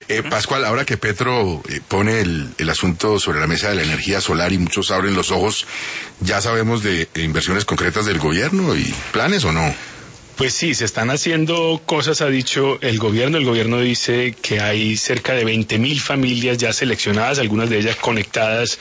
Pascual, ahora que Petro pone el asunto sobre la mesa de la energía solar y muchos abren los ojos, ¿ya sabemos de inversiones concretas del gobierno y planes o no? Pues sí, se están haciendo cosas, ha dicho el gobierno. El gobierno dice que hay cerca de 20.000 familias ya seleccionadas, algunas de ellas conectadas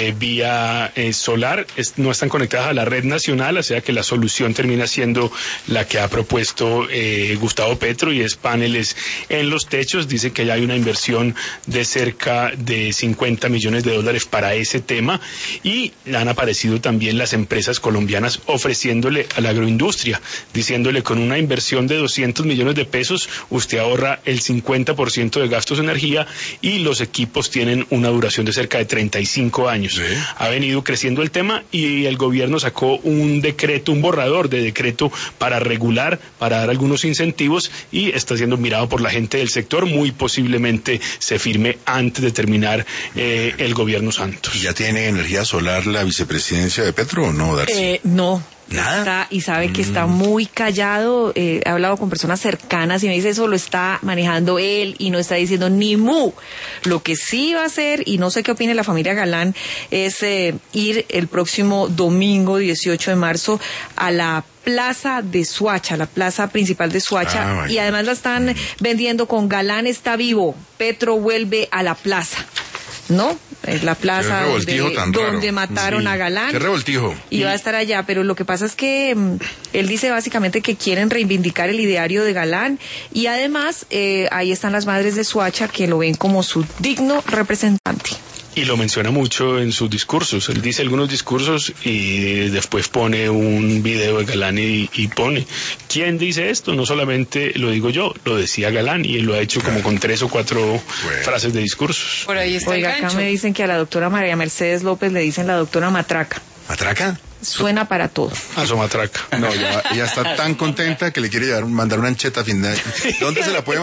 vía solar. No están conectadas a la red nacional, o sea que la solución termina siendo la que ha propuesto Gustavo Petro, y es paneles en los techos. Dice que ya hay una inversión de cerca de $50 millones para ese tema, y han aparecido también las empresas colombianas ofreciéndole a la agroindustria, diciéndole: con una inversión de 200 millones de pesos, usted ahorra el 50% de gastos de energía y los equipos tienen una duración de cerca de 35 años. ¿Sí? Ha venido creciendo el tema y el gobierno sacó un decreto, un borrador de decreto para regular, para dar algunos incentivos, y está siendo mirado por la gente del sector. Muy posiblemente se firme antes de terminar el gobierno Santos. ¿Ya tiene energía solar la vicepresidencia de Petro o no, Darcy? No. ¿Nada? Está, y sabe que está muy callado. He hablado con personas cercanas y me dice eso lo está manejando él y no está diciendo ni mu. Lo que sí va a hacer, y no sé qué opine la familia Galán, es ir el próximo domingo 18 de marzo a la plaza de Soacha, la plaza principal de Soacha, y además la están vendiendo con Galán está vivo, Petro vuelve a la plaza, ¿no? La plaza donde mataron a Galán. Qué revoltijo. Y va a estar allá, pero lo que pasa es que él dice básicamente que quieren reivindicar el ideario de Galán, y además ahí están las madres de Soacha que lo ven como su digno representante. Y lo menciona mucho en sus discursos. Él dice algunos discursos y después pone un video de Galán y pone: ¿quién dice esto? No solamente lo digo yo, lo decía Galán, y él lo ha hecho como con 3 o 4 frases de discursos. Por ahí está. Oiga, acá me dicen que a la doctora María Mercedes López le dicen la doctora Matraca. ¿Matraca? Suena para todo. Su matraca. No, ella está tan contenta que le quiere mandar una ancheta a fin de año. ¿Dónde se la puede